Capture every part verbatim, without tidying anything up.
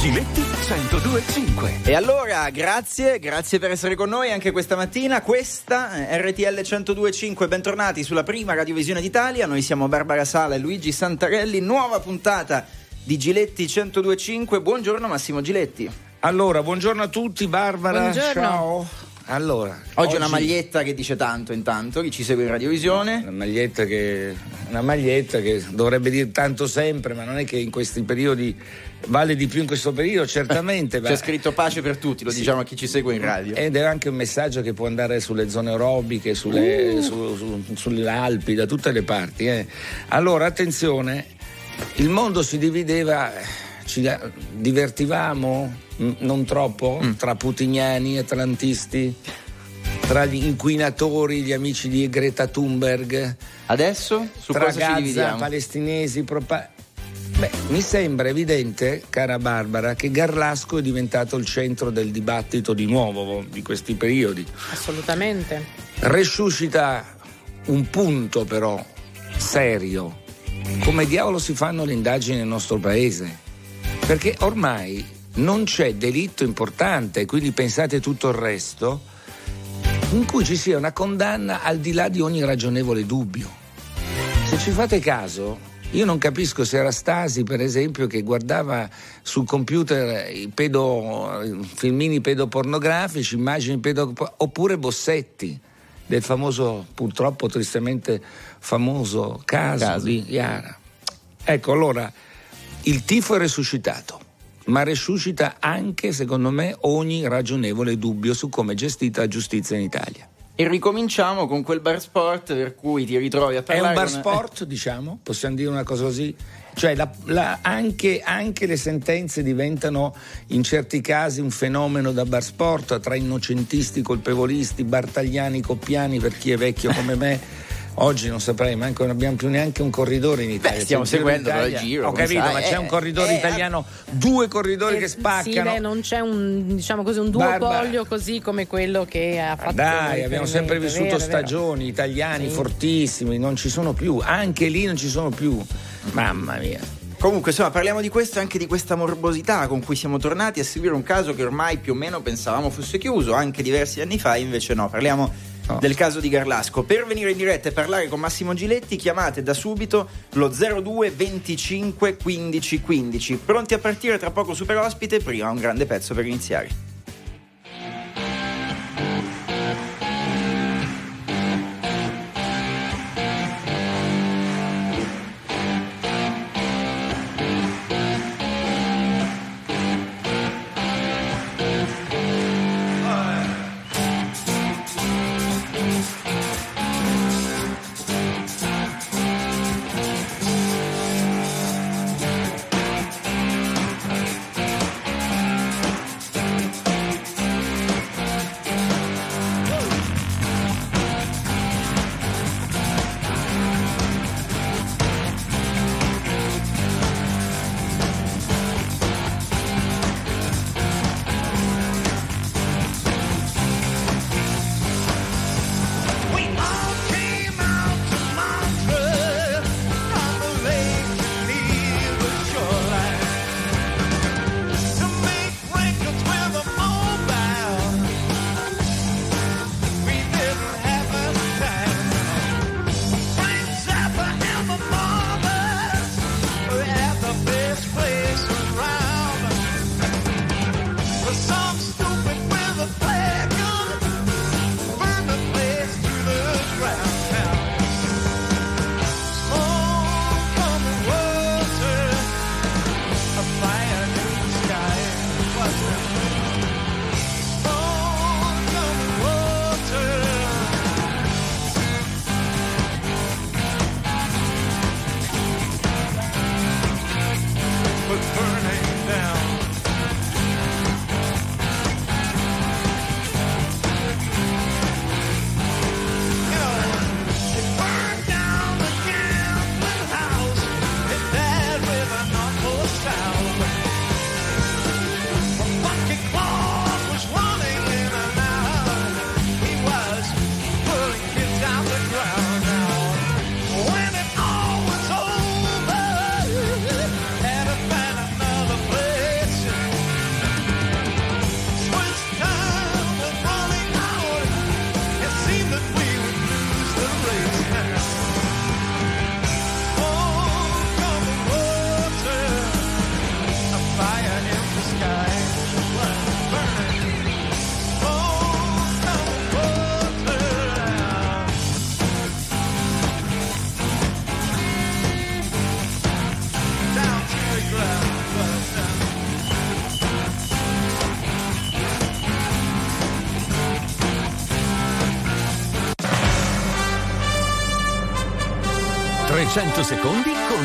Giletti centodue e cinque. E allora, grazie, grazie per essere con noi anche questa mattina. Questa è R T L centodue e cinque, bentornati sulla prima radiovisione d'Italia. Noi siamo Barbara Sala e Luigi Santarelli, nuova puntata di Giletti centodue e cinque. Buongiorno Massimo Giletti. Allora, buongiorno a tutti, Barbara. Buongiorno. Ciao. Allora, Oggi, oggi una maglietta che dice tanto, intanto, chi ci segue in radiovisione. Una maglietta che una maglietta che dovrebbe dire tanto sempre, ma non è che in questi periodi vale di più in questo periodo, certamente. C'è scritto pace per tutti, lo sì. Diciamo a chi ci segue in radio. Ed è anche un messaggio che può andare sulle zone aerobiche, sulle, uh. su, su, sulle Alpi, da tutte le parti. Eh. Allora, attenzione, il mondo si divideva, ci divertivamo non troppo mm. tra putiniani, atlantisti, tra gli inquinatori, gli amici di Greta Thunberg. Adesso su tra cosa Gaza, ci dividiamo? Palestinesi, propa- Beh, mi sembra evidente, cara Barbara, che Garlasco è diventato il centro del dibattito di nuovo di questi periodi. Assolutamente. Resuscita un punto però serio: come diavolo si fanno le indagini nel nostro paese? Perché ormai non c'è delitto importante, quindi pensate tutto il resto, in cui ci sia una condanna al di là di ogni ragionevole dubbio. Se ci fate caso, io non capisco se era Stasi, per esempio, che guardava sul computer i pedo, filmini pedopornografici, immagini pedo, oppure Bossetti, del famoso, purtroppo tristemente famoso caso, caso. di Iara. Ecco, allora, il tifo è resuscitato, ma resuscita anche, secondo me, ogni ragionevole dubbio su come è gestita la giustizia in Italia. E ricominciamo con quel bar sport per cui ti ritrovi a parlare. È un bar con... sport, diciamo? Possiamo dire una cosa così? Cioè la, la, anche, anche le sentenze diventano in certi casi un fenomeno da bar sport, tra innocentisti, colpevolisti, bartagliani, coppiani, per chi è vecchio come me. Oggi non saprei, manco non abbiamo più neanche un corridore in Italia. Beh, stiamo seguendo il giro. Ho capito, sai, ma c'è eh, un corridore eh, italiano, due corridori eh, che spaccano. Sì, beh, non c'è un, diciamo così, un duopolio così come quello che ha fatto. Dai, abbiamo sempre vissuto vero, stagioni vero. italiani sì. fortissimi, non ci sono più, anche lì non ci sono più. Mamma mia. Comunque, insomma, parliamo di questo e anche di questa morbosità con cui siamo tornati a seguire un caso che ormai più o meno pensavamo fosse chiuso, anche diversi anni fa, invece no. Parliamo no. del caso di Garlasco. Per venire in diretta e parlare con Massimo Giletti, chiamate da subito lo zero due venticinque quindici quindici. Pronti a partire tra poco super ospite, prima un grande pezzo per iniziare. trecento secondi con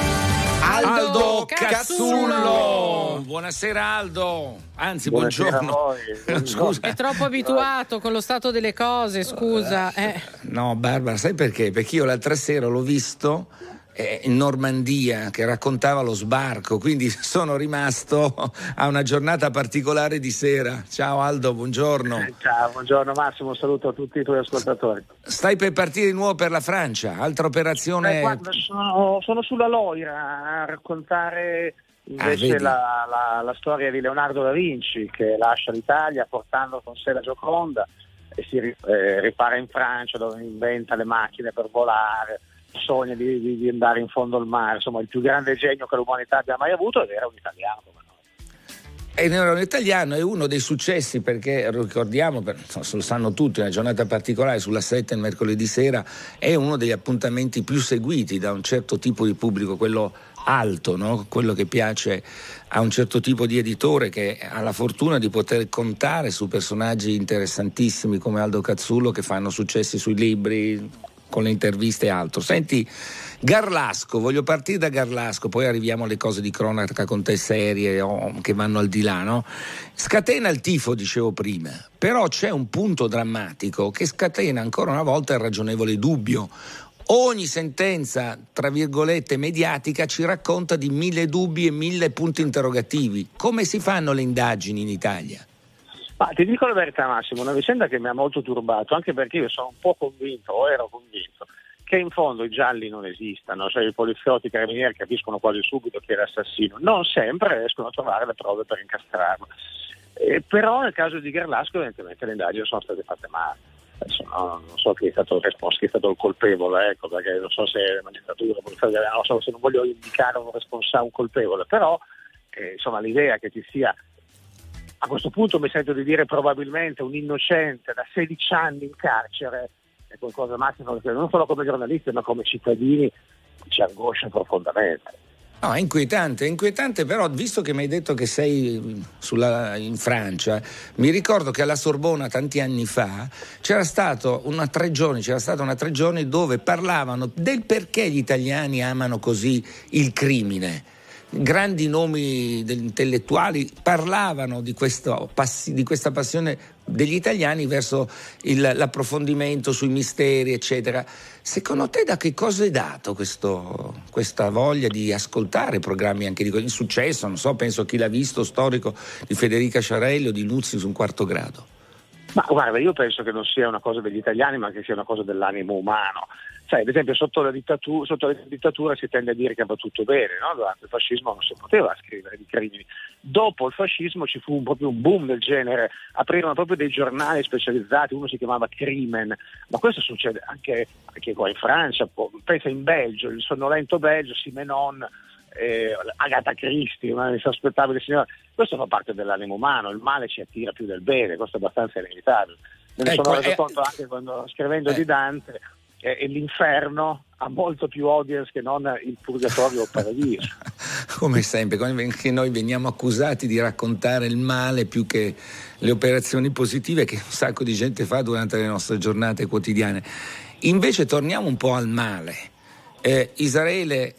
Aldo, Aldo Cazzullo. Cazzullo. Buonasera Aldo, anzi Buonasera buongiorno. a voi. Scusa. È troppo abituato con lo stato delle cose, scusa. Eh. No, Barbara, sai perché? Perché io l'altra sera l'ho visto eh, in Normandia che raccontava lo sbarco, quindi sono rimasto a una giornata particolare di sera. Ciao Aldo, buongiorno. Ciao, buongiorno Massimo, un saluto a tutti i tuoi ascoltatori. Stai per partire di nuovo per la Francia, altra operazione. Eh, guarda, sono, sono sulla Loira a raccontare invece Ah, la, la, la storia di Leonardo da Vinci, che lascia l'Italia portando con sé la Gioconda e si ri- eh, ripara in Francia, dove inventa le macchine per volare, sogna di, di, di andare in fondo al mare. Insomma, il più grande genio che l'umanità abbia mai avuto, ed era un italiano come noi. E Neurone Italiano è uno dei successi, perché ricordiamo, per, lo sanno tutti, una giornata particolare sulla sette il mercoledì sera è uno degli appuntamenti più seguiti da un certo tipo di pubblico, quello alto, no? Quello che piace a un certo tipo di editore che ha la fortuna di poter contare su personaggi interessantissimi come Aldo Cazzullo, che fanno successi sui libri, con le interviste e altro. Senti, Garlasco, voglio partire da Garlasco, poi arriviamo alle cose di cronaca con te serie o che vanno al di là, no? Scatena il tifo, dicevo prima, però c'è un punto drammatico che scatena ancora una volta il ragionevole dubbio. Ogni sentenza, tra virgolette, mediatica ci racconta di mille dubbi e mille punti interrogativi. Come si fanno le indagini in Italia? Ma ti dico la verità Massimo, una vicenda che mi ha molto turbato, anche perché io sono un po' convinto, o ero convinto, che in fondo i gialli non esistano, cioè i poliziotti, i carabinieri capiscono quasi subito chi è l'assassino, non sempre riescono a trovare le prove per incastrarlo. Eh, però nel caso di Garlasco evidentemente le indagini sono state fatte male. Adesso no, non so chi è stato il responsabile, chi è stato il colpevole, ecco, perché non so se la magistratura, non so se non voglio indicare un responsabile, un colpevole, però eh, insomma l'idea che ci sia, a questo punto mi sento di dire probabilmente un innocente da sedici anni in carcere, è qualcosa Massimo che non solo come giornalisti ma come cittadini ci angoscia profondamente. No, è inquietante, è inquietante, però visto che mi hai detto che sei sulla, in Francia, mi ricordo che alla Sorbona tanti anni fa c'era stato una tre giorni, c'era stata una tre giorni dove parlavano del perché gli italiani amano così il crimine. Grandi nomi degli intellettuali parlavano di, questo, di questa passione degli italiani verso il, l'approfondimento sui misteri, eccetera. Secondo te da che cosa è dato questo, questa voglia di ascoltare programmi anche di il successo? Non so, penso a Chi l'ha visto, storico di Federica Sciarelli o di Nuzzi su Un quarto grado. Ma guarda, io penso che non sia una cosa degli italiani, ma che sia una cosa dell'animo umano. Sai, ad esempio sotto la dittatura, sotto la dittatura si tende a dire che va tutto bene, no? Durante il fascismo non si poteva scrivere di crimini. Dopo il fascismo ci fu un, proprio un boom del genere, aprirono proprio dei giornali specializzati, uno si chiamava Crimen, ma questo succede anche, anche qua in Francia, pensa in Belgio, il sonnolento belgio, Simenon, eh, Agatha Christie, una insospettabile signora. Questo fa parte dell'animo umano, il male ci attira più del bene, questo è abbastanza inevitabile. Me ne Ecco, sono reso eh, conto anche quando scrivendo eh. di Dante, e eh, l'inferno ha molto più audience che non il purgatorio o il paradiso. Come sempre, che noi veniamo accusati di raccontare il male più che le operazioni positive che un sacco di gente fa durante le nostre giornate quotidiane. Invece torniamo un po' al male. Eh, Israele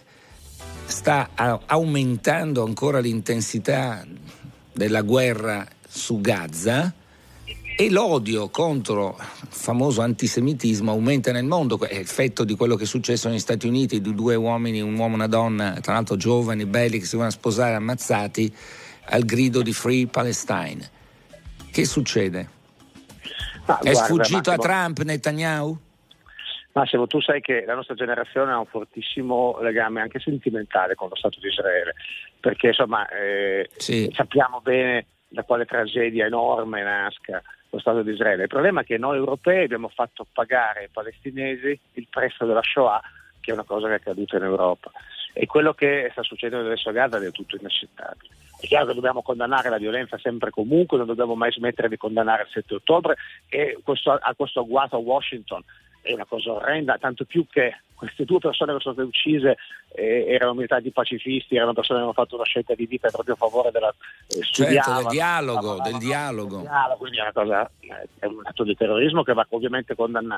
sta a- aumentando ancora l'intensità della guerra su Gaza e l'odio contro il famoso antisemitismo aumenta nel mondo. È effetto di quello che è successo negli Stati Uniti, di due uomini, un uomo e una donna, tra l'altro giovani, belli, che si vanno a sposare, ammazzati al grido di Free Palestine. Che succede? Ma È guarda, sfuggito Massimo, a Trump Netanyahu? Massimo, tu sai che la nostra generazione ha un fortissimo legame anche sentimentale con lo Stato di Israele, perché insomma eh, Sì. sappiamo bene da quale tragedia enorme nasca lo Stato di Israele. Il problema è che noi europei abbiamo fatto pagare ai palestinesi il prezzo della Shoah, che è una cosa che è accaduta in Europa, e quello che sta succedendo adesso a Gaza è del tutto inaccettabile. È chiaro che dobbiamo condannare la violenza sempre e comunque, non dobbiamo mai smettere di condannare il sette ottobre, e questo, a questo agguato a Washington è una cosa orrenda, tanto più che queste due persone che sono state uccise eh, erano militari pacifisti, erano persone che hanno fatto una scelta di vita proprio a favore della eh, certo, del dialogo, del dialogo. Quindi è una cosa, è un atto di terrorismo che va ovviamente condannato.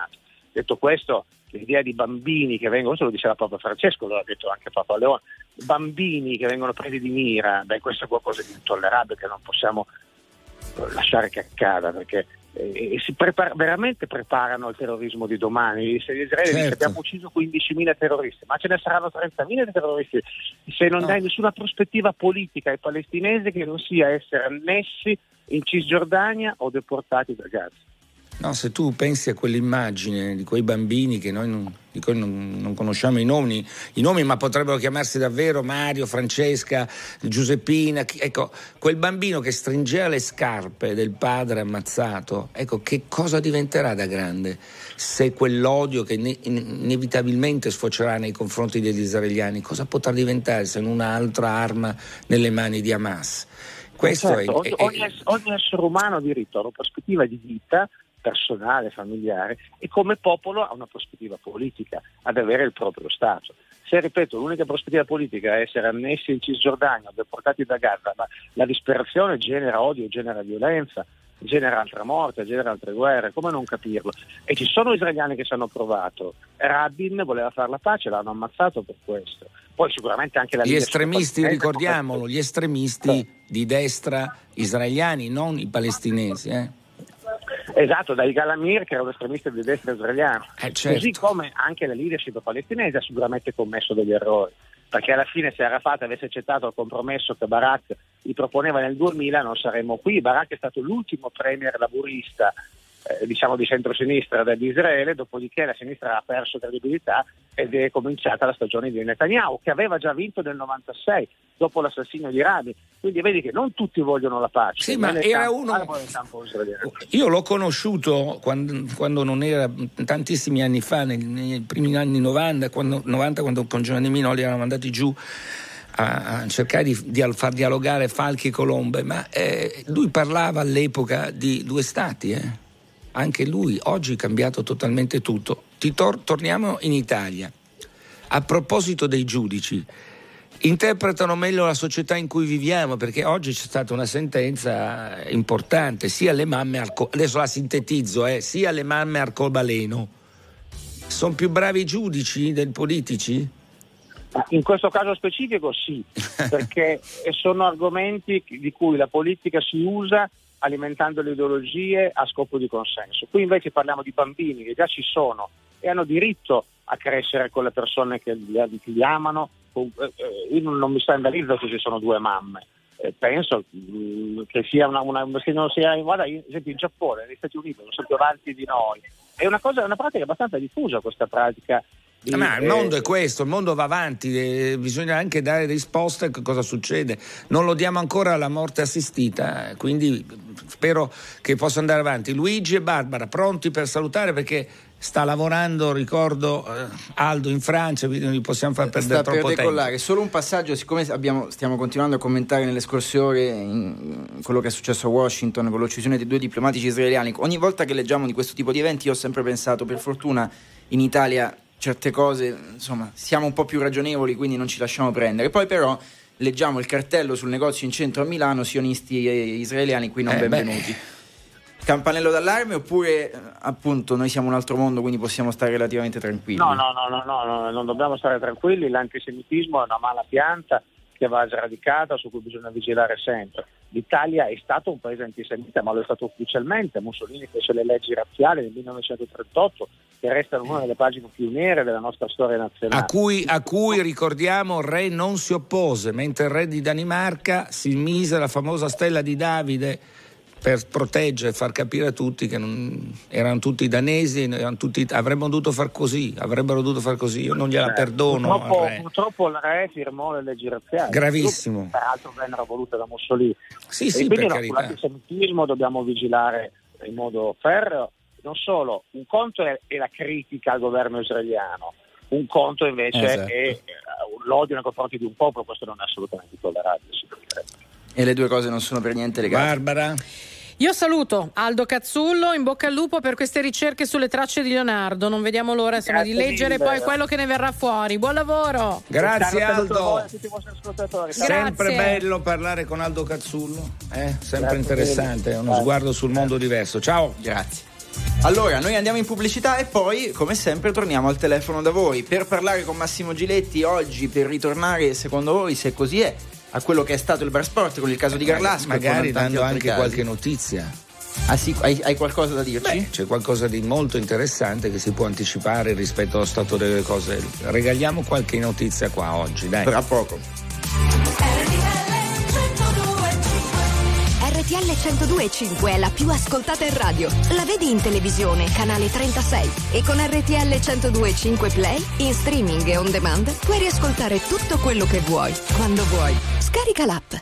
Detto questo, l'idea di bambini che vengono, questo lo diceva proprio Francesco, lo ha detto anche Papa Leone, bambini che vengono presi di mira, beh, questo è qualcosa di intollerabile che non possiamo lasciare che accada, perché eh, si prepara, veramente preparano il terrorismo di domani. Se Israele certo. dice abbiamo ucciso quindicimila terroristi, ma ce ne saranno trentamila terroristi, se non no. dai nessuna prospettiva politica ai palestinesi che non sia essere annessi in Cisgiordania o deportati da Gaza. No, se tu pensi a quell'immagine di quei bambini che noi non, di cui non, non conosciamo i nomi, i nomi, ma potrebbero chiamarsi davvero Mario, Francesca, Giuseppina, ecco, quel bambino che stringeva le scarpe del padre ammazzato, ecco, che cosa diventerà da grande se quell'odio che ne, inevitabilmente sfocerà nei confronti degli israeliani, cosa potrà diventare se non un'altra arma nelle mani di Hamas? Questo certo, è, è, ogni, è... ogni essere umano ha diritto a una prospettiva di vita personale, familiare, e come popolo ha una prospettiva politica, ad avere il proprio Stato. Se, ripeto, l'unica prospettiva politica è essere annessi in Cisgiordania o deportati da Gaza, ma la disperazione genera odio, genera violenza, genera altra morte, genera altre guerre, come non capirlo? E ci sono israeliani che ci hanno provato. Rabin voleva fare la pace, l'hanno ammazzato per questo. Poi sicuramente anche la gli estremisti, ricordiamolo, gli estremisti sì. di destra israeliani, non i palestinesi, eh? Esatto, dai Galamir, che era un estremista di destra israeliano, eh, certo. così come anche la leadership palestinese ha sicuramente commesso degli errori, perché alla fine se Arafat avesse accettato il compromesso che Barak gli proponeva nel duemila non saremmo qui. Barak è stato l'ultimo premier laburista eh, diciamo di centrosinistra di Israele, dopodiché la sinistra ha perso credibilità ed è cominciata la stagione di Netanyahu, che aveva già vinto nel novantasei dopo l'assassinio di Rabin. Quindi vedi che non tutti vogliono la pace. Sì, ma era campo, uno. Io l'ho conosciuto quando, quando non era tantissimi anni fa, nei, nei primi anni novanta, quando, novanta, quando con Giovanni Minoli eravamo andati giù a, a cercare di, di far dialogare Falchi e Colombe, ma eh, lui parlava all'epoca di due stati, eh. Anche lui oggi è cambiato totalmente tutto. Ti tor- torniamo in Italia. A proposito dei giudici, interpretano meglio la società in cui viviamo, perché oggi c'è stata una sentenza importante, sia le mamme arco- adesso la sintetizzo, eh, sia le mamme arcobaleno. Sono più bravi i giudici dei politici? In questo caso specifico sì, perché sono argomenti di cui la politica si usa alimentando le ideologie a scopo di consenso. Qui invece parliamo di bambini che già ci sono e hanno diritto a crescere con le persone che li, che li amano. Io non mi scandalizzo che ci sono due mamme, eh, penso mh, che sia una, una che non sia, guarda, ad esempio in Giappone, negli Stati Uniti sono più avanti di noi. È una cosa, una pratica abbastanza diffusa, questa pratica. Di, ma il eh, mondo è questo, il mondo va avanti, eh, bisogna anche dare risposte a cosa succede. Non lo diamo ancora alla morte assistita, quindi spero che possa andare avanti. Luigi e Barbara pronti per salutare, perché sta lavorando, ricordo, eh, Aldo in Francia, quindi non gli possiamo far perdere sta troppo per decollare. tempo. Solo un passaggio, siccome abbiamo, stiamo continuando a commentare nelle scorse ore in, in quello che è successo a Washington con l'uccisione di due diplomatici israeliani, ogni volta che leggiamo di questo tipo di eventi io ho sempre pensato, per fortuna in Italia certe cose, insomma, siamo un po' più ragionevoli, quindi non ci lasciamo prendere. Poi però leggiamo il cartello sul negozio in centro a Milano, sionisti israeliani qui non eh, benvenuti. Beh. Campanello d'allarme, oppure appunto noi siamo un altro mondo, quindi possiamo stare relativamente tranquilli? No, no, no, no, no, no, non dobbiamo stare tranquilli. L'antisemitismo è una mala pianta che va sradicata, su cui bisogna vigilare sempre. L'Italia è stato un paese antisemita, ma lo è stato ufficialmente. Mussolini fece le leggi razziali nel millenovecentotrentotto, che restano una delle pagine più nere della nostra storia nazionale. A cui, a cui ricordiamo, il re non si oppose, mentre il re di Danimarca si mise la famosa stella di Davide per proteggere e far capire a tutti che non, erano tutti danesi, erano tutti, avremmo dovuto far così, avrebbero dovuto far così, io non gliela eh, perdono. Purtroppo, purtroppo il re firmò le leggi razziali. Gravissimo. Peraltro vennero volute da Mussolini. Sì, e sì, quindi per no, carità. Sull'antisemitismo dobbiamo vigilare in modo ferreo. Non solo, un conto è, è la critica al governo israeliano, un conto invece esatto. è uh, l'odio nei confronti di un popolo, questo non è assolutamente tollerabile. E le due cose non sono per niente legate. Barbara? Io saluto Aldo Cazzullo, in bocca al lupo per queste ricerche sulle tracce di Leonardo, non vediamo l'ora insomma, di leggere mille. Poi quello che ne verrà fuori. Buon lavoro! Grazie Aldo! Sempre Grazie. Bello parlare con Aldo Cazzullo, eh? Sempre Grazie interessante, uno sguardo sul mondo diverso. Ciao! Grazie. Allora, noi andiamo in pubblicità e poi, come sempre, torniamo al telefono da voi per parlare con Massimo Giletti oggi, per ritornare, secondo voi, se così è, a quello che è stato il Bar Sport con il caso di Garlasco. Magari dando anche casi. qualche notizia. Ah sì, hai, hai qualcosa da dirci? Beh, c'è qualcosa di molto interessante che si può anticipare rispetto allo stato delle cose. Regaliamo qualche notizia qua oggi, dai. Tra poco. R T L centodue e cinque è la più ascoltata in radio. La vedi in televisione, canale trentasei, e con R T L centodue e cinque Play, in streaming e on demand, puoi riascoltare tutto quello che vuoi, quando vuoi. Scarica l'app.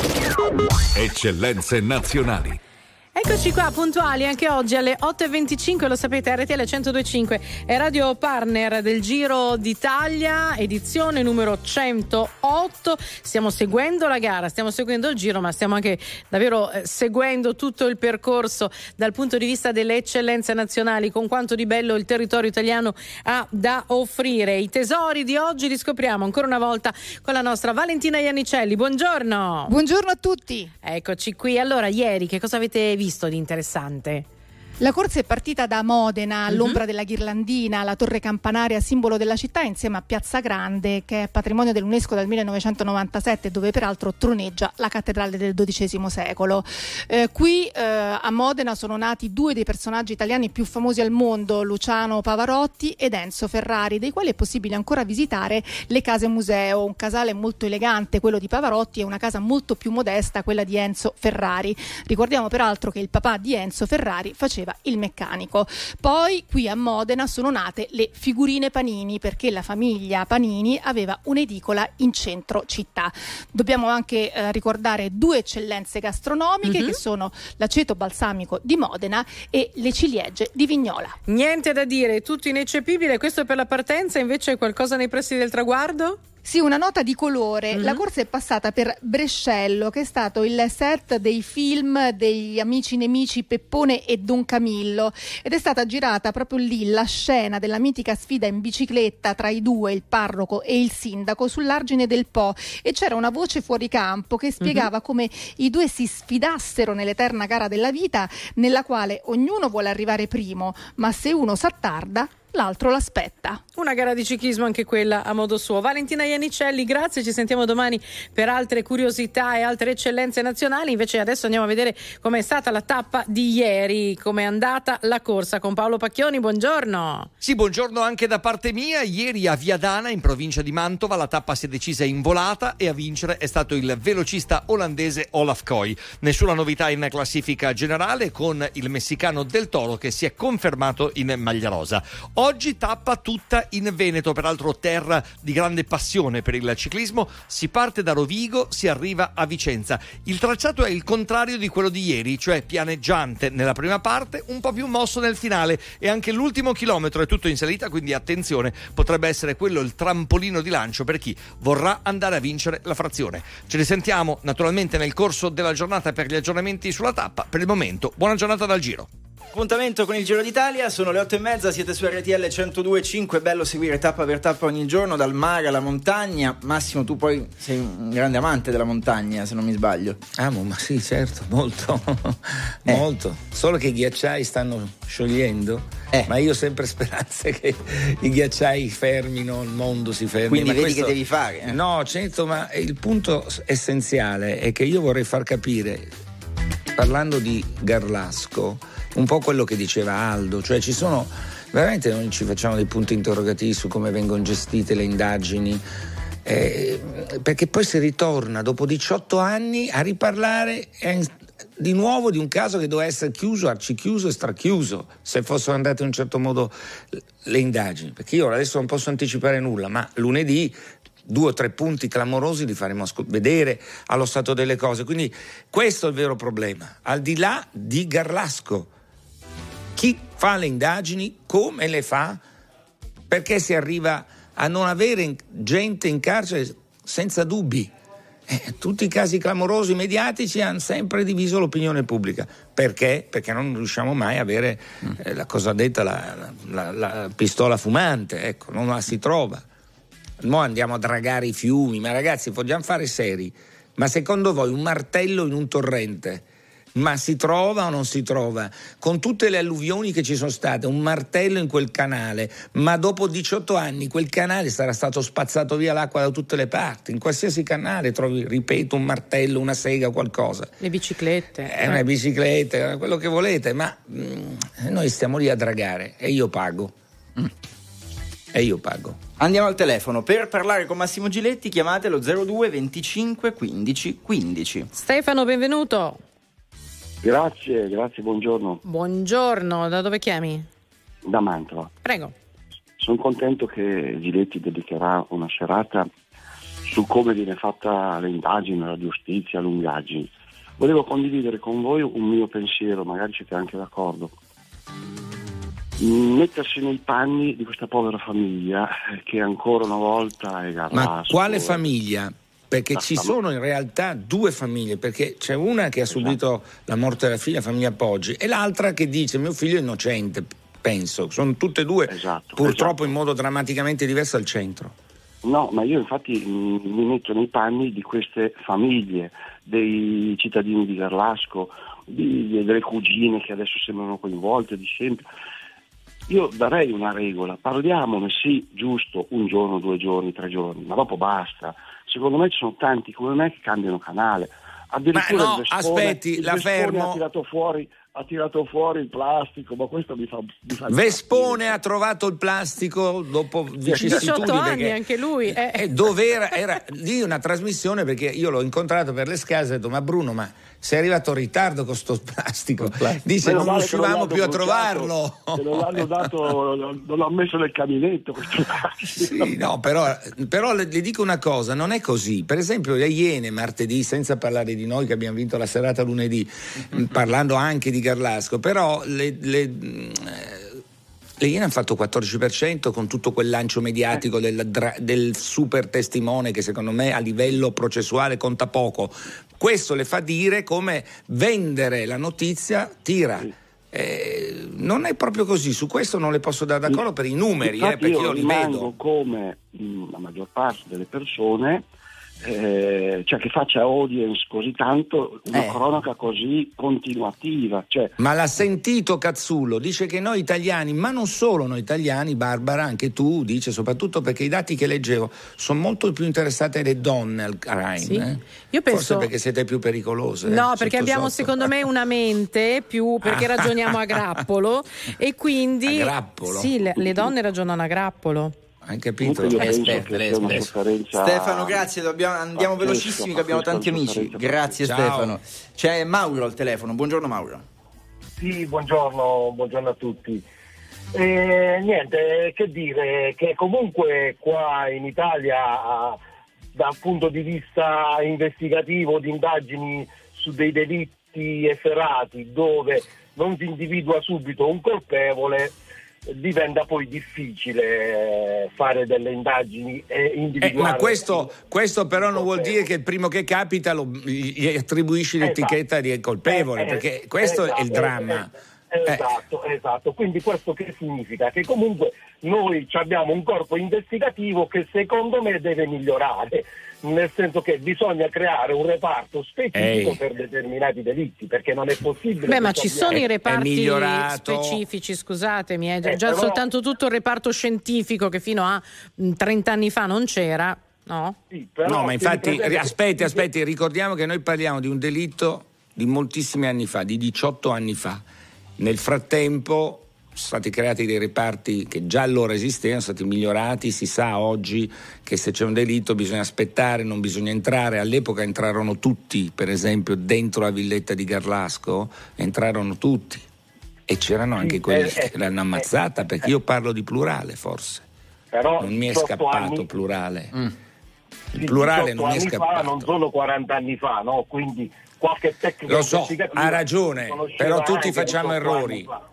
Eccellenze nazionali. Eccoci qua, puntuali anche oggi alle otto e venticinque, lo sapete, R T L centodue e cinque è radio partner del Giro d'Italia, edizione numero centootto. Stiamo seguendo la gara, stiamo seguendo il Giro, ma stiamo anche davvero eh, seguendo tutto il percorso dal punto di vista delle eccellenze nazionali, con quanto di bello il territorio italiano ha da offrire. I tesori di oggi li scopriamo ancora una volta con la nostra Valentina Iannicelli. Buongiorno. Buongiorno a tutti. Eccoci qui. Allora, ieri che cosa avete visto di interessante? La corsa è partita da Modena, all'ombra Mm-hmm. della ghirlandina, la torre campanaria simbolo della città, insieme a Piazza Grande, che è patrimonio dell'UNESCO dal millenovecentonovantasette, dove peraltro troneggia la cattedrale del dodicesimo secolo. Eh, qui eh, a Modena sono nati due dei personaggi italiani più famosi al mondo, Luciano Pavarotti ed Enzo Ferrari, dei quali è possibile ancora visitare le case museo. Un casale molto elegante, quello di Pavarotti, e una casa molto più modesta, quella di Enzo Ferrari. Ricordiamo peraltro che il papà di Enzo Ferrari faceva il meccanico. Poi qui a Modena sono nate le figurine Panini, perché la famiglia Panini aveva un'edicola in centro città. Dobbiamo anche eh, ricordare due eccellenze gastronomiche, mm-hmm. che sono l'aceto balsamico di Modena e le ciliegie di Vignola. Niente da dire, tutto ineccepibile. Questo per la partenza, invece qualcosa nei pressi del traguardo? Sì, una nota di colore. Mm-hmm. La corsa è passata per Brescello, che è stato il set dei film degli Amici Nemici Peppone e Don Camillo, ed è stata girata proprio lì la scena della mitica sfida in bicicletta tra i due, il parroco e il sindaco, sull'argine del Po, e c'era una voce fuori campo che spiegava mm-hmm. come i due si sfidassero nell'eterna gara della vita, nella quale ognuno vuole arrivare primo, ma se uno s'attarda, l'altro l'aspetta. Una gara di ciclismo anche quella a modo suo. Valentina Iannicelli, grazie, ci sentiamo domani per altre curiosità e altre eccellenze nazionali. Invece adesso andiamo a vedere com'è stata la tappa di ieri, com'è andata la corsa con Paolo Pacchioni. Buongiorno. Sì, buongiorno anche da parte mia. Ieri a Viadana, in provincia di Mantova, la tappa si è decisa in volata e a vincere è stato il velocista olandese Olaf Koy. Nessuna novità in classifica generale, con il messicano Del Toro che si è confermato in maglia rosa. Oggi tappa tutta in Veneto, peraltro terra di grande passione per il ciclismo. Si parte da Rovigo, si arriva a Vicenza. Il tracciato è il contrario di quello di ieri, cioè pianeggiante nella prima parte, un po' più mosso nel finale, e anche l'ultimo chilometro è tutto in salita, quindi attenzione, potrebbe essere quello il trampolino di lancio per chi vorrà andare a vincere la frazione. Ce ne sentiamo naturalmente nel corso della giornata per gli aggiornamenti sulla tappa. Per il momento, buona giornata dal Giro. Appuntamento con il Giro d'Italia, sono le otto e mezza, siete su R T L centodue e cinque, bello seguire tappa per tappa ogni giorno, dal mare alla montagna. Massimo, tu poi sei un grande amante della montagna, se non mi sbaglio. Ah, ma sì, certo, molto, eh. molto. Solo che i ghiacciai stanno sciogliendo, eh. ma io ho sempre speranze che i ghiacciai fermino, il mondo si fermi. Quindi ma vedi questo... che devi fare. Eh. No, certo, ma il punto essenziale è che io vorrei far capire, parlando di Garlasco, un po' quello che diceva Aldo, cioè ci sono veramente, noi ci facciamo dei punti interrogativi su come vengono gestite le indagini, eh, perché poi si ritorna dopo diciotto anni a riparlare eh, di nuovo di un caso che doveva essere chiuso, arcichiuso e strachiuso se fossero andate in un certo modo le indagini, perché io adesso non posso anticipare nulla, ma lunedì due o tre punti clamorosi li faremo vedere allo stato delle cose. Quindi questo è il vero problema, al di là di Garlasco. Chi fa le indagini, come le fa, perché si arriva a non avere gente in carcere senza dubbi. Eh, tutti i casi clamorosi mediatici hanno sempre diviso l'opinione pubblica. Perché? Perché non riusciamo mai a avere eh, la cosa detta la, la, la pistola fumante, ecco, non la si trova. Mo andiamo a dragare i fiumi, ma ragazzi, vogliamo fare seri. Ma secondo voi un martello in un torrente Ma si trova o non si trova? Con tutte le alluvioni che ci sono state, un martello in quel canale, ma dopo diciotto anni quel canale sarà stato spazzato via l'acqua da tutte le parti. In qualsiasi canale trovi, ripeto, un martello, una sega, qualcosa. Le biciclette. È eh, una bicicletta, quello che volete, ma mh, noi stiamo lì a dragare e io pago. Mm. E io pago. Andiamo al telefono. Per parlare con Massimo Giletti chiamate lo zero due venticinque quindici quindici. Stefano, benvenuto. Grazie, grazie, buongiorno. Buongiorno, da dove chiami? Da Mantova. Prego. Sono contento che Giletti dedicherà una serata su come viene fatta l'indagine, la giustizia, l'ungaggine. Volevo condividere con voi un mio pensiero, magari siete anche d'accordo. Mettersi nei panni di questa povera famiglia che ancora una volta è Garlasco. Ma quale famiglia? Perché ci sono in realtà due famiglie, perché c'è una che ha subito esatto. la morte della figlia, la famiglia Poggi, e l'altra che dice mio figlio è innocente, penso. Sono tutte e due esatto, purtroppo esatto. in modo drammaticamente diverso al centro. No, ma io infatti mi metto nei panni di queste famiglie, dei cittadini di Garlasco, di, delle cugine che adesso sembrano coinvolte, di sempre. Io darei una regola, parliamone sì, giusto, un giorno, due giorni, tre giorni, ma dopo basta. Secondo me ci sono tanti come me che cambiano canale. Addirittura ma no, il Vespone, aspetti, il la Vespone fermo. ha tirato fuori ha tirato fuori il plastico, ma questo mi fa, mi fa Vespone ha trovato il plastico dopo vicissitudini diciotto anni perché, anche lui eh. eh, dove era, era lì una trasmissione, perché io l'ho incontrato per le scale e ho detto ma Bruno, ma sei arrivato in ritardo con sto plastico, dice non riuscivamo più a trovarlo, se non l'hanno dato, non l'ho messo nel caminetto questo plastico. Sì, no, però, però le, le dico una cosa, non è così. Per esempio le Iene martedì, senza parlare di noi che abbiamo vinto la serata lunedì, parlando anche di Garlasco, però le, le, le Iene hanno fatto quattordici per cento con tutto quel lancio mediatico del, del super testimone che secondo me a livello processuale conta poco. Questo le fa dire come vendere la notizia tira. Eh, non è proprio così, su questo non le posso dare d'accordo per i numeri, eh, perché io, io li vedo come mh, la maggior parte delle persone, eh, cioè che faccia audience così tanto, una eh. cronaca così continuativa, cioè. Ma l'ha sentito Cazzullo, dice che noi italiani, ma non solo noi italiani, Barbara, anche tu, dice soprattutto perché i dati che leggevo sono molto più interessate alle donne al crime, sì. eh? Io penso... forse perché siete più pericolose, no, eh, perché abbiamo sotto. secondo me una mente più, perché ragioniamo a grappolo e quindi a grappolo? Sì, le, le donne ragionano a grappolo. Hai capito? Io Eh, penso aspetta, che sia una sofferenza... Stefano, grazie, dobbiamo, andiamo pazzesca, velocissimi che abbiamo tanti pazzesca, amici. pazzesca. Grazie Ciao. Stefano. C'è Mauro al telefono. Buongiorno Mauro. Sì, buongiorno, buongiorno a tutti. Eh, niente, che dire, che comunque qua in Italia dal punto di vista investigativo, di indagini su dei delitti efferati dove non si individua subito un colpevole, diventa poi difficile fare delle indagini e individuare. Eh, ma questo, questo però non vuol dire che il primo che capita lo, gli attribuisci l'etichetta di colpevole, Eh, eh, perché questo esatto, è il dramma. Eh, eh, esatto, eh. esatto. Quindi questo che significa? Che comunque noi abbiamo un corpo investigativo che secondo me deve migliorare, nel senso che bisogna creare un reparto specifico Ehi. per determinati delitti, perché non è possibile. Beh, ma che ci abbiamo- sono i reparti migliorato. specifici, scusatemi, eh, Eh, già però- soltanto tutto il reparto scientifico che fino a mh, trenta anni fa non c'era, no? Sì, però No, ma tieni infatti, presente- aspetti, aspetti, ricordiamo che noi parliamo di un delitto di moltissimi anni fa, di diciotto anni fa. Nel frattempo sono stati creati dei reparti che già allora esistevano, sono stati migliorati, si sa oggi che se c'è un delitto bisogna aspettare, non bisogna entrare. All'epoca entrarono tutti, per esempio dentro la villetta di Garlasco, entrarono tutti e c'erano anche Sì, quelli eh, che eh, l'hanno ammazzata, perché io parlo di plurale forse, però non mi è diciotto scappato anni- plurale. Mm. Il sì, plurale diciotto non mi è anni fa, scappato. non solo quaranta anni fa, no? Quindi qualche tecnica Lo so, investigativa ha ragione, conosceva però tutti anche facciamo diciotto anni errori. fa.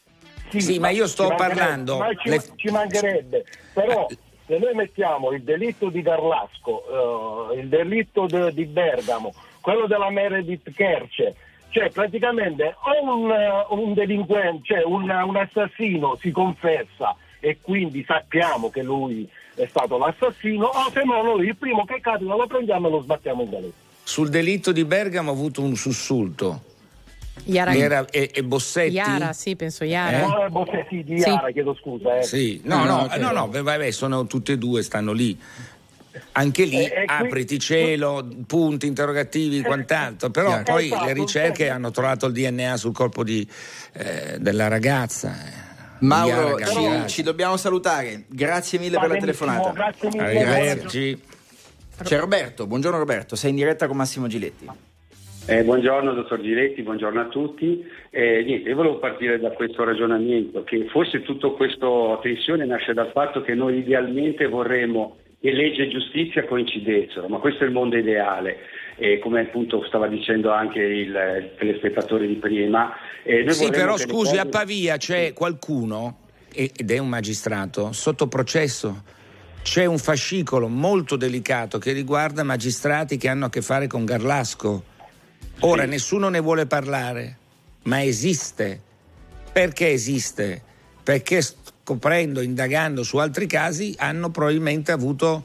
Sì, ma io sto ci mancherebbe- parlando- ma ci, le- ci mancherebbe, però se noi mettiamo il delitto di Garlasco, eh, il delitto de- di Bergamo, quello della Meredith Kercher, cioè praticamente o un, un delinquente, cioè un, un assassino si confessa e quindi sappiamo che lui è stato l'assassino, o se no noi il primo che capita lo prendiamo e lo sbattiamo in galera. Sul delitto di Bergamo ho avuto un sussulto Iara Era, e, e Bossetti? Iara, sì, penso Iara. Eh? No, Bossetti di Iara, Sì. chiedo scusa. Eh. Sì, no, no, no, no, no, vabbè, sono tutte e due, stanno lì. Anche lì Eh, eh, qui- apriti cielo, punti interrogativi, quant'altro, però Chiaro. poi Esatto, le ricerche sì. hanno trovato il D N A sul corpo di, eh, della ragazza. Mauro, Iara ci, Gagliardi. ci dobbiamo salutare. Grazie mille Va per la benissimo, telefonata. grazie mille. Arrivederci. C'è Roberto, buongiorno Roberto, sei in diretta con Massimo Giletti. Eh, buongiorno dottor Giletti, buongiorno a tutti. Eh, niente, io volevo partire da questo ragionamento, che forse tutta questa tensione nasce dal fatto che noi idealmente vorremmo che legge e giustizia coincidessero, ma questo è il mondo ideale. Eh, come appunto stava dicendo anche il, il telespettatore di prima. Eh, noi Sì, vorremmo però che le scusi, cose- a Pavia c'è qualcuno, ed è un magistrato, sotto processo. C'è un fascicolo molto delicato che riguarda magistrati che hanno a che fare con Garlasco. Ora, Sì. nessuno ne vuole parlare, ma esiste. Perché esiste? Perché scoprendo, indagando su altri casi, hanno probabilmente avuto,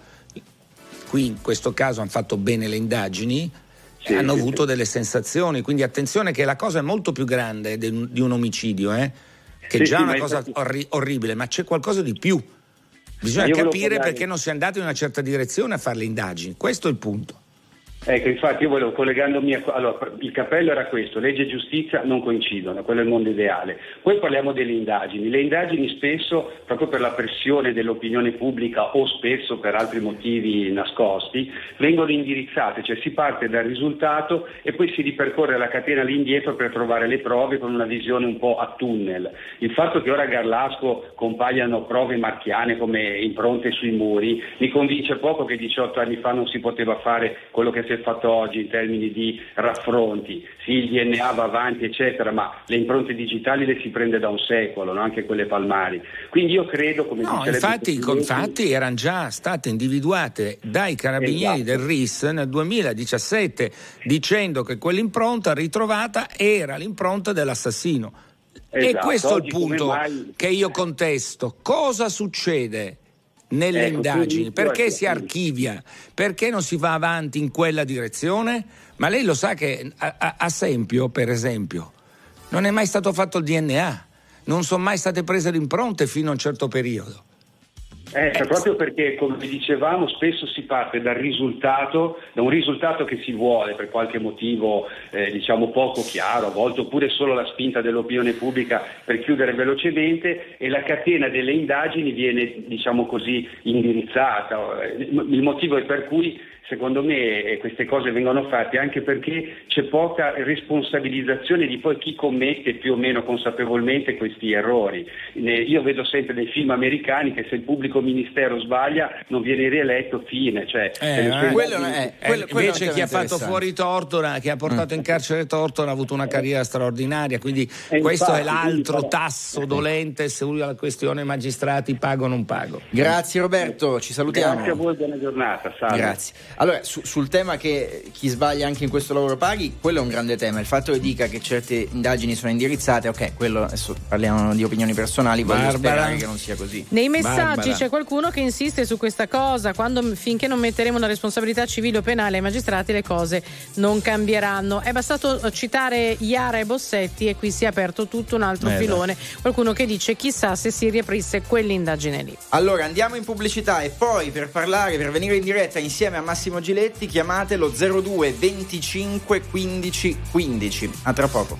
qui in questo caso hanno fatto bene le indagini, Sì, hanno sì, avuto sì. delle sensazioni. Quindi attenzione che la cosa è molto più grande di un, di un omicidio, eh? che Sì, è già sì, una ma cosa infatti- orri- orribile, ma c'è qualcosa di più. Bisogna Ma io volevo capire parlare- perché non si è andati in una certa direzione a fare le indagini. Questo è il punto. Ecco, infatti io volevo collegandomi a... Allora, il cappello era questo, legge e giustizia non coincidono, quello è il mondo ideale. Poi parliamo delle indagini. Le indagini spesso, proprio per la pressione dell'opinione pubblica o spesso per altri motivi nascosti, vengono indirizzate, cioè si parte dal risultato e poi si ripercorre la catena lì indietro per trovare le prove con una visione un po' a tunnel. Il fatto che ora a Garlasco compaiano prove marchiane come impronte sui muri mi convince poco che diciotto anni fa non si poteva fare quello che si è fatto oggi in termini di raffronti. Sì, il D N A va avanti eccetera, ma le impronte digitali le si prende da un secolo, no? Anche quelle palmari. Quindi io credo, come No, dice infatti, infatti erano già state individuate dai carabinieri Esatto. del R I S nel duemiladiciassette dicendo che quell'impronta ritrovata era l'impronta dell'assassino. E Esatto. questo è il Oggi come punto mai- che io contesto. Cosa succede nelle Ecco, indagini? quindi- Perché si archivia? Perché non si va avanti in quella direzione? Ma lei lo sa che a, a, a Sempio, per esempio, non è mai stato fatto il D N A, non sono mai state prese le impronte fino a un certo periodo. Eh, cioè, proprio perché, come vi dicevamo, spesso si parte dal risultato, da un risultato che si vuole per qualche motivo eh, diciamo poco chiaro, a volte oppure solo la spinta dell'opinione pubblica per chiudere velocemente, e la catena delle indagini viene, diciamo così, indirizzata. Il motivo è per cui secondo me queste cose vengono fatte anche perché c'è poca responsabilizzazione di poi chi commette più o meno consapevolmente questi errori. Io vedo sempre nei film americani che se il pubblico ministero sbaglia non viene rieletto, fine. Cioè, Eh, eh, eh, quello è- eh, quello- quello è invece un chi ha tema fatto interessante. fuori Tortora, che ha portato in carcere Tortora, ha avuto una carriera straordinaria, quindi E questo infatti, è l'altro quindi, tasso dolente sulla questione magistrati pago o non pago. Grazie Roberto, ci salutiamo. Grazie a voi, buona giornata. Salve. Grazie. Allora, su- sul tema che chi sbaglia anche in questo lavoro paghi, quello è un grande tema. Il fatto che dica che certe indagini sono indirizzate, ok, quello adesso parliamo di opinioni personali, voglio Barbara. sperare che non sia così. Nei messaggi Barbara. c'è qualcuno che insiste su questa cosa: quando, finché non metteremo una responsabilità civile o penale ai magistrati, le cose non cambieranno. È bastato citare Iara e Bossetti e qui si è aperto tutto un altro Eh, filone. Qualcuno che dice chissà se si riaprisse quell'indagine lì. Allora andiamo in pubblicità e poi per parlare, per venire in diretta insieme a Massimo Giletti, chiamate lo zero due venticinque quindici quindici. A tra poco.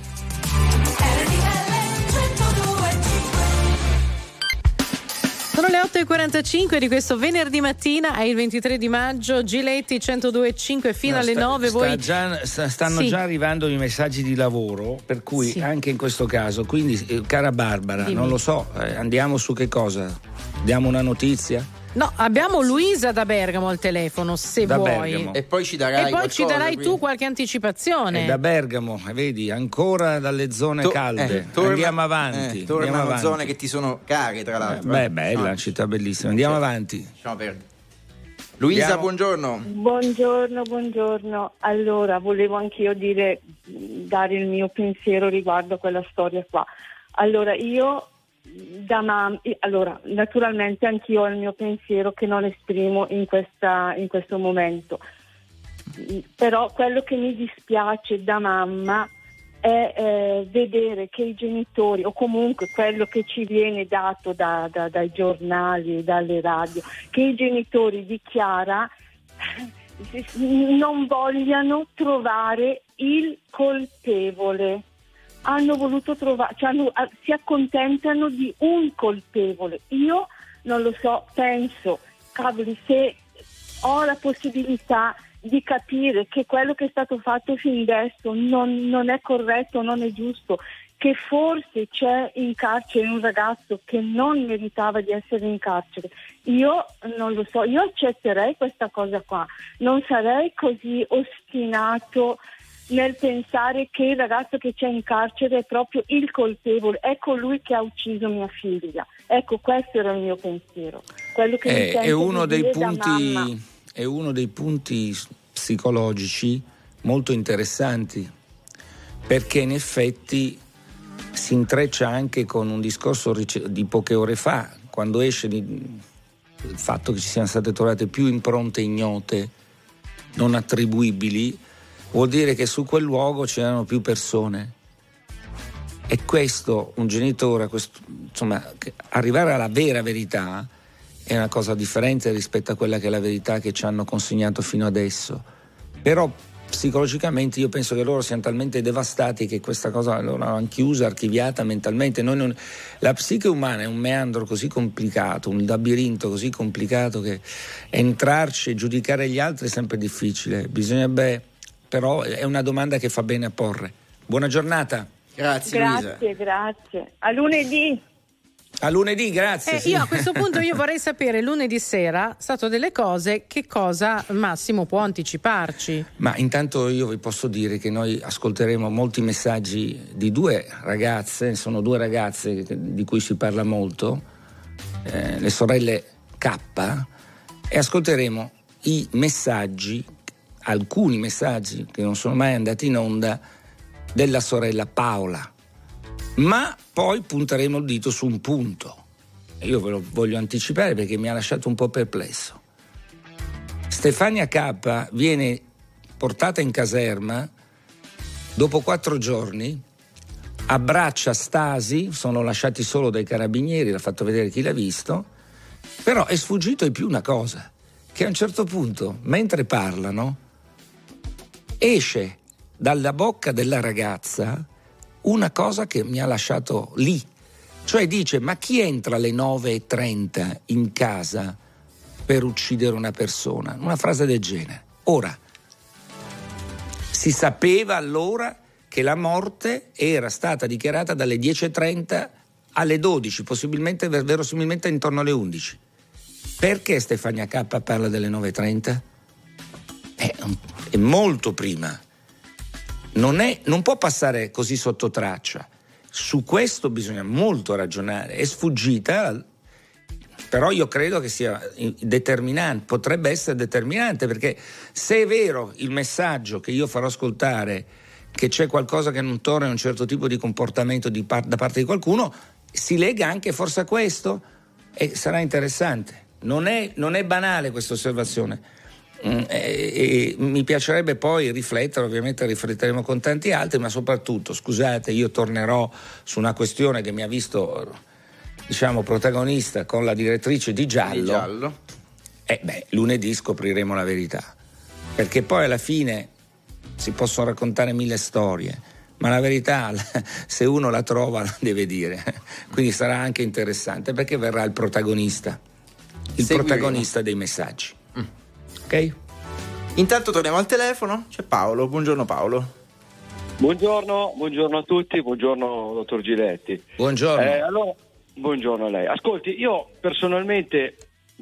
Sono le otto e quarantacinque di questo venerdì mattina, è il ventitré di maggio. Giletti centodue e cinque fino No, alle sta- nove. sta Voi già- sta- stanno Sì. già arrivando i messaggi di lavoro, per cui Sì. anche in questo caso, quindi eh, cara Barbara, Dimmi. non lo so, eh, andiamo su che cosa? Diamo una notizia? No, abbiamo Luisa da Bergamo al telefono, se Da vuoi. Bergamo. E poi ci darai E poi ci qualcosa, darai quindi. tu qualche anticipazione. E da Bergamo, eh, vedi, ancora dalle zone To- calde. eh, torna- Andiamo avanti. eh, tornano andiamo avanti. zone che ti sono care, tra Eh, l'altro. Beh, eh. bella, No, città bellissima. Andiamo Certo. avanti. lasciamo perdere. Luisa, Andiamo. buongiorno. Buongiorno, buongiorno. Allora, volevo anch'io dire, dare il mio pensiero riguardo a quella storia qua. Allora, io da mam- allora, naturalmente anch'io ho il mio pensiero che non esprimo in questa in questo momento. Però quello che mi dispiace da mamma è eh, vedere che i genitori, o comunque quello che ci viene dato da, da, dai giornali, dalle radio, che i genitori di Chiara non vogliano trovare il colpevole. Hanno voluto trovare, cioè hanno, si accontentano di un colpevole. Io non lo so, penso, cavoli, se ho la possibilità di capire che quello che è stato fatto fin adesso non, non è corretto, non è giusto, che forse c'è in carcere un ragazzo che non meritava di essere in carcere, io non lo so, io accetterei questa cosa qua, non sarei così ostinato nel pensare che il ragazzo che c'è in carcere è proprio il colpevole, è colui che ha ucciso mia figlia. Ecco, questo era il mio pensiero. Quello che è, mi sento è uno di dei dire da mamma. punti è uno dei punti psicologici molto interessanti, perché in effetti si intreccia anche con un discorso di poche ore fa, quando esce il fatto che ci siano state trovate più impronte ignote non attribuibili, vuol dire che su quel luogo c'erano più persone. E questo, un genitore, questo, insomma, arrivare alla vera verità è una cosa differente rispetto a quella che è la verità che ci hanno consegnato fino adesso. Però psicologicamente io penso che loro siano talmente devastati che questa cosa loro l'hanno chiusa, archiviata mentalmente. Noi non, la psiche umana è un meandro così complicato, un labirinto così complicato, che entrarci e giudicare gli altri è sempre difficile. Bisognerebbe, però è una domanda che fa bene a porre. Buona giornata. Grazie, grazie, Luisa. grazie. A lunedì. A lunedì, grazie. Eh, sì. Io a questo punto io vorrei sapere, lunedì sera, stato delle cose, che cosa Massimo può anticiparci? Ma intanto io vi posso dire che noi ascolteremo molti messaggi di due ragazze, sono due ragazze di cui si parla molto, eh, le sorelle K, e ascolteremo i messaggi, alcuni messaggi che non sono mai andati in onda, della sorella Paola. Ma poi punteremo il dito su un punto, e io ve lo voglio anticipare perché mi ha lasciato un po' perplesso. Stefania K viene portata in caserma dopo quattro giorni, abbraccia Stasi, sono lasciati solo dai carabinieri, l'ha fatto vedere chi l'ha visto, però è sfuggito ai più una cosa, che a un certo punto, mentre parlano, esce dalla bocca della ragazza una cosa che mi ha lasciato lì, cioè dice: ma chi entra alle nove e trenta in casa per uccidere una persona? Una frase del genere. Ora, si sapeva allora che la morte era stata dichiarata dalle dieci e trenta alle dodici, possibilmente, verosimilmente intorno alle undici. Perché Stefania K parla delle nove e trenta? È, è molto prima. Non, è, non può passare così sotto traccia. Su questo bisogna molto ragionare. È sfuggita, però io credo che sia determinante, potrebbe essere determinante, perché se è vero il messaggio che io farò ascoltare, che c'è qualcosa che non torna in un certo tipo di comportamento di par- da parte di qualcuno, si lega anche forse a questo, e sarà interessante. Non è, non è banale questa osservazione. Mm, e, e mi piacerebbe poi riflettere, ovviamente rifletteremo con tanti altri, ma soprattutto, scusate, io tornerò su una questione che mi ha visto, diciamo, protagonista con la direttrice di Giallo. Di Giallo. E beh, lunedì scopriremo la verità, perché poi alla fine si possono raccontare mille storie, ma la verità, se uno la trova, la deve dire. Quindi sarà anche interessante, perché verrà il protagonista, il Seguiremo. protagonista dei messaggi. Mm. Ok? Intanto torniamo al telefono, c'è Paolo. Buongiorno Paolo. Buongiorno, buongiorno a tutti, buongiorno dottor Giletti. Buongiorno. Eh, allora, buongiorno a lei. Ascolti, io personalmente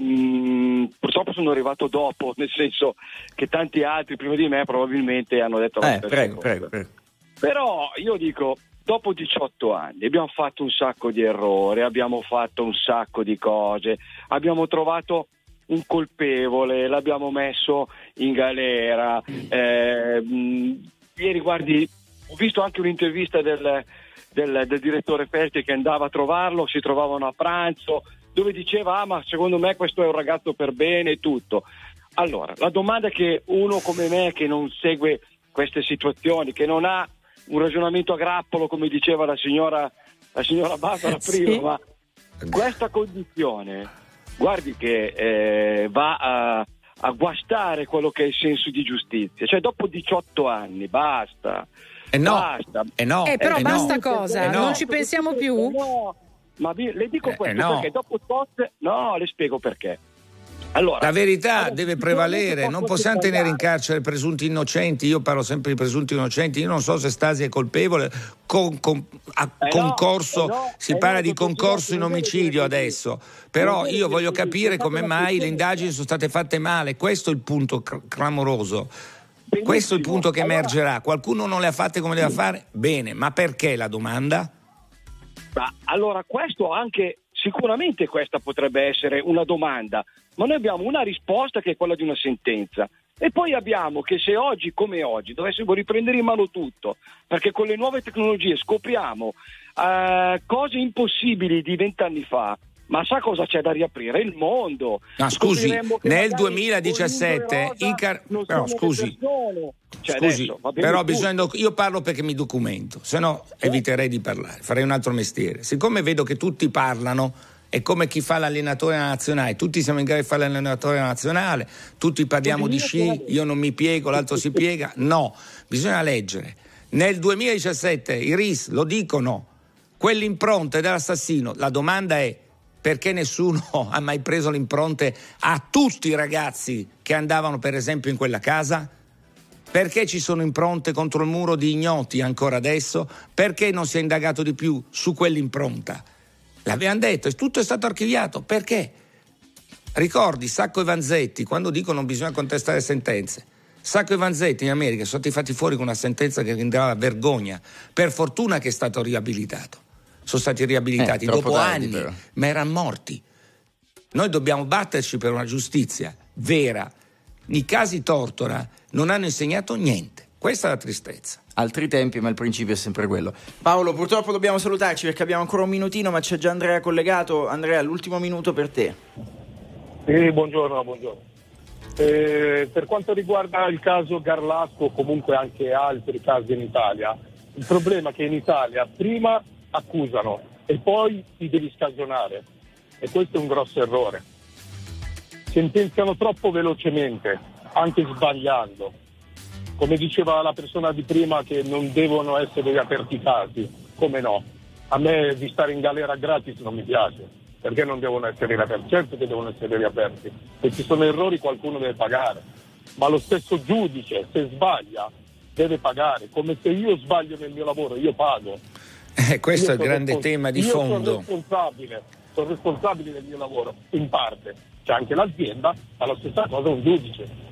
mh, purtroppo sono arrivato dopo, nel senso che tanti altri prima di me probabilmente hanno detto Eh, prego, prego, prego. Però io dico, dopo diciotto anni abbiamo fatto un sacco di errori, abbiamo fatto un sacco di cose, abbiamo trovato un colpevole, l'abbiamo messo in galera. Eh, mh, ieri, guardi, ho visto anche un'intervista del, del, del direttore Felti che andava a trovarlo, si trovavano a pranzo, dove diceva: ah, ma secondo me questo è un ragazzo per bene e tutto. Allora, la domanda che uno come me, che non segue queste situazioni, che non ha un ragionamento a grappolo, come diceva la signora, la signora Barbara prima, sì. Ma questa condizione, guardi che eh, va a, a guastare quello che è il senso di giustizia. Cioè, dopo diciotto anni, basta. Eh no, basta. Eh no, eh, però eh basta no. cosa? Eh no. Non ci pensiamo più? No, ma vi, le dico Eh, questo eh no. perché dopo tot, no, le spiego perché. Allora, la verità allora, deve prevalere, non possiamo tenere in carcere presunti innocenti. Io parlo sempre di presunti innocenti. Io non so se Stasi è colpevole. Con, con, a eh concorso, no, eh no, si eh parla no, di concorso in omicidio adesso. Però io voglio capire come mai le indagini sono state fatte male. Questo è il punto cr- clamoroso. Questo è il punto che emergerà. Qualcuno non le ha fatte come le deve fare? Bene, ma perché la domanda? Ma allora questo anche, sicuramente questa potrebbe essere una domanda, ma noi abbiamo una risposta che è quella di una sentenza, e poi abbiamo che se oggi come oggi dovessimo riprendere in mano tutto, perché con le nuove tecnologie scopriamo uh, cose impossibili di vent'anni fa, ma sa cosa c'è da riaprire? Il mondo. No, scusi, nel duemiladiciassette i car- però, scusi, cioè scusi adesso, va bene però tutto. bisogna, io parlo perché mi documento, se no eviterei di parlare, farei un altro mestiere. Siccome vedo che tutti parlano, è come chi fa l'allenatore nazionale, tutti siamo in grado di fare l'allenatore nazionale, tutti parliamo di sci, io non mi piego, l'altro si piega. No, bisogna leggere. Nel duemiladiciassette i R I S lo dicono, quelle impronte dell'assassino. La domanda è: perché nessuno ha mai preso le impronte a tutti i ragazzi che andavano per esempio in quella casa? Perché ci sono impronte contro il muro di ignoti ancora adesso? Perché non si è indagato di più su quell'impronta? L'avevano detto, tutto è stato archiviato. Perché? Ricordi Sacco e Vanzetti, quando dicono non bisogna contestare sentenze. Sacco e Vanzetti in America sono stati fatti fuori con una sentenza che rendeva vergogna. Per fortuna che è stato riabilitato. Sono stati riabilitati eh, dopo tardi, anni, però. ma erano morti. Noi dobbiamo batterci per una giustizia vera. I casi Tortora non hanno insegnato niente. Questa è la tristezza. Altri tempi, ma il principio è sempre quello. Paolo, purtroppo dobbiamo salutarci perché abbiamo ancora un minutino, ma c'è già Andrea collegato. Andrea, l'ultimo minuto per te. Sì, buongiorno, buongiorno. Eh, per quanto riguarda il caso Garlasco, o comunque anche altri casi in Italia, il problema è che in Italia prima accusano e poi ti devi scagionare, e questo è un grosso errore. Sentenziano troppo velocemente, anche sbagliando. Come diceva la persona di prima, che non devono essere riaperti i casi, come no? A me di stare in galera gratis non mi piace, perché non devono essere riaperti? Certo che devono essere riaperti, se ci sono errori qualcuno deve pagare, ma lo stesso giudice, se sbaglia, deve pagare, come se io sbaglio nel mio lavoro, io pago. Eh, questo Io è il grande respons- tema di io fondo. Sono responsabile, sono responsabile del mio lavoro, in parte. C'è anche l'azienda, fa la stessa cosa un giudice.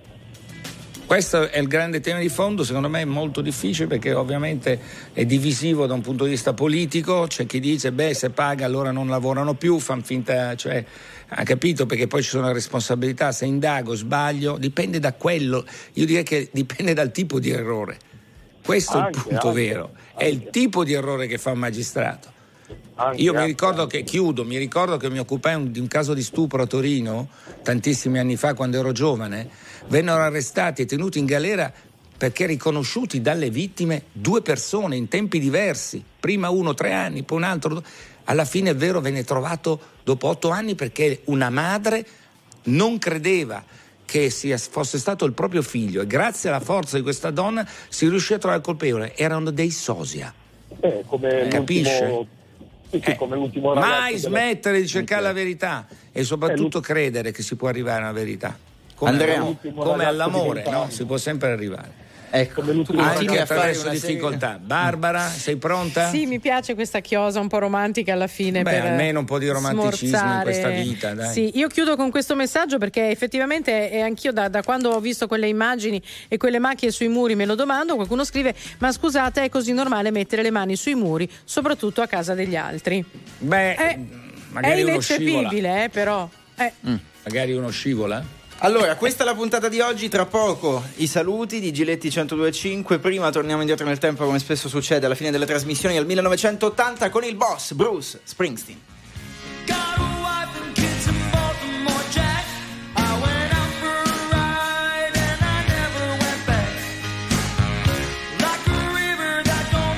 Questo è il grande tema di fondo, secondo me è molto difficile perché ovviamente è divisivo da un punto di vista politico. C'è chi dice beh, se paga allora non lavorano più, fan finta, cioè ha capito, perché poi ci sono le responsabilità, se indago, sbaglio, dipende da quello, io direi che dipende dal tipo di errore. Questo Anche, è il punto anche, vero, anche. è il tipo di errore che fa un magistrato. Anche, Io mi anche, ricordo anche. che, chiudo, mi ricordo che mi occupai un, di un caso di stupro a Torino, tantissimi anni fa quando ero giovane, vennero arrestati e tenuti in galera perché riconosciuti dalle vittime due persone in tempi diversi, prima uno tre anni, poi un altro, alla fine è vero venne trovato dopo otto anni perché una madre non credeva che sia, fosse stato il proprio figlio e grazie alla forza di questa donna si riuscì a trovare il colpevole, erano dei sosia. Eh, come Eh, capisce? l'ultimo, sì, sì, Eh, come l'ultimo ragazzo mai della- smettere di cercare la verità e soprattutto Eh, credere che si può arrivare alla verità. Come, Andrea, all'amo- l'ultimo come ragazzo all'amore, di no? vent'anni. Si può sempre arrivare. Ecco, Come l'ultimo Anche continui a fare attraverso una serie- difficoltà. Barbara, sei pronta? Sì, mi piace questa chiosa un po' romantica alla fine. Beh, per almeno un po' di romanticismo smorzare. in questa vita, dai. Sì, io chiudo con questo messaggio perché effettivamente è anch'io da, da quando ho visto quelle immagini e quelle macchie sui muri me lo domando. Qualcuno scrive: ma scusate, è così normale mettere le mani sui muri, soprattutto a casa degli altri? Beh, È, magari è uno scivola. ineccepibile, eh, però. Eh. Magari uno scivola. Allora, questa è la puntata di oggi, tra poco i saluti di Giletti centodue e cinque, prima torniamo indietro nel tempo come spesso succede alla fine delle trasmissioni al millenovecentottanta con il boss Bruce Springsteen. Like a river that don't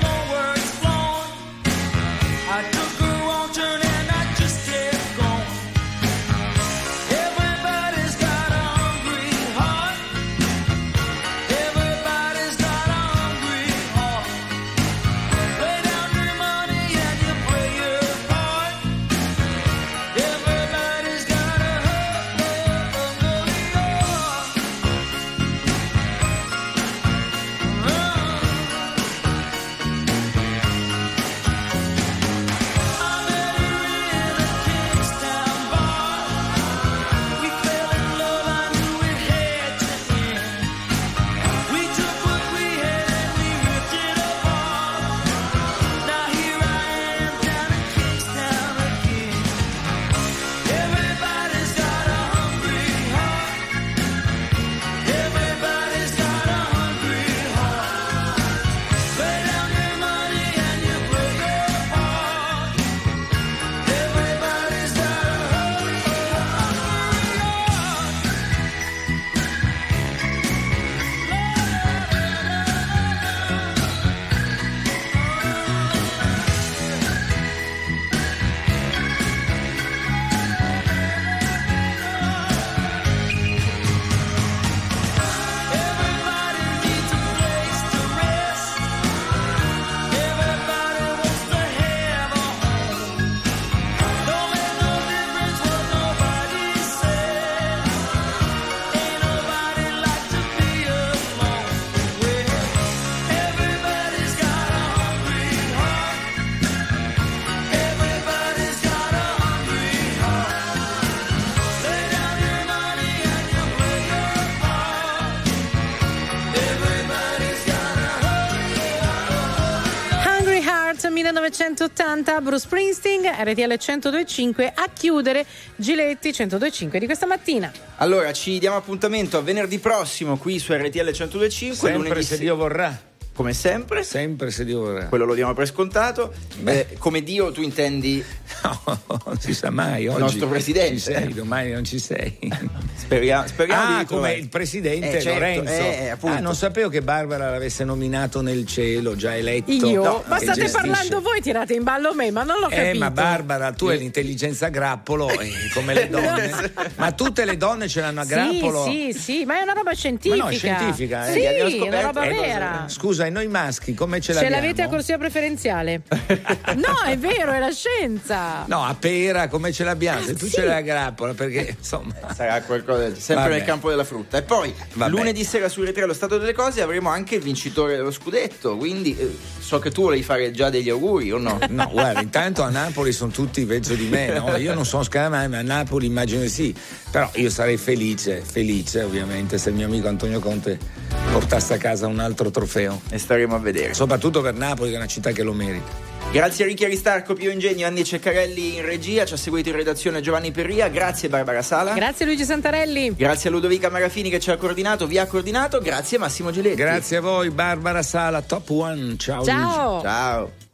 millenovecentottanta, Bruce Springsteen, R T L centodue e cinque, a chiudere Giletti centodue e cinque di questa mattina. Allora ci diamo appuntamento a venerdì prossimo qui su R T L centodue e cinque. Sempre lunedì se Dio vorrà. Come sempre. Sempre se Dio vorrà. Quello lo diamo per scontato. Beh, come Dio tu intendi? No, non si sa mai. Oggi il nostro presidente. Ci sei, domani non ci sei. Speriamo, speriamo ah, di come il presidente eh, certo, Lorenzo. Eh, appunto. Ah, non sapevo che Barbara l'avesse nominato nel cielo, già eletto. Io? No, ma state gestisce. parlando voi, tirate in ballo me, ma non l'ho capito. Eh, ma Barbara, tu hai l'intelligenza a grappolo, eh, come le donne. Ma tutte le donne ce l'hanno a grappolo. Sì, sì, sì, ma è una roba scientifica. Ma no, scientifica. Sì, eh. è una roba eh, vera. Scusa, e noi maschi come ce Ce l'abbiamo? l'avete a corsia preferenziale? No, è vero, è la scienza. No, a pera come ce l'abbiamo? Ah, Se tu sì. ce l'hai a grappolo, perché insomma sarà qualcosa sempre Vabbè. nel campo della frutta. E poi Vabbè. lunedì sera su Rai tre lo stato delle cose avremo anche il vincitore dello scudetto, quindi eh, so che tu volevi fare già degli auguri o no? No, guarda, intanto a Napoli sono tutti peggio di me, no? Io non sono scamai, ma a Napoli immagino di sì. Però io sarei felice, felice ovviamente, se il mio amico Antonio Conte portasse a casa un altro trofeo. E staremo a vedere. Soprattutto per Napoli, che è una città che lo merita. Grazie a Ricchi Aristarco, Pio Ingegno, Anni Ceccarelli in regia, ci ha seguito in redazione Giovanni Perria, grazie Barbara Sala. Grazie Luigi Santarelli. Grazie a Ludovica Marafini che ci ha coordinato, vi ha coordinato, grazie Massimo Giletti. Grazie a voi Barbara Sala, Top One, ciao Ciao. Luigi. Ciao.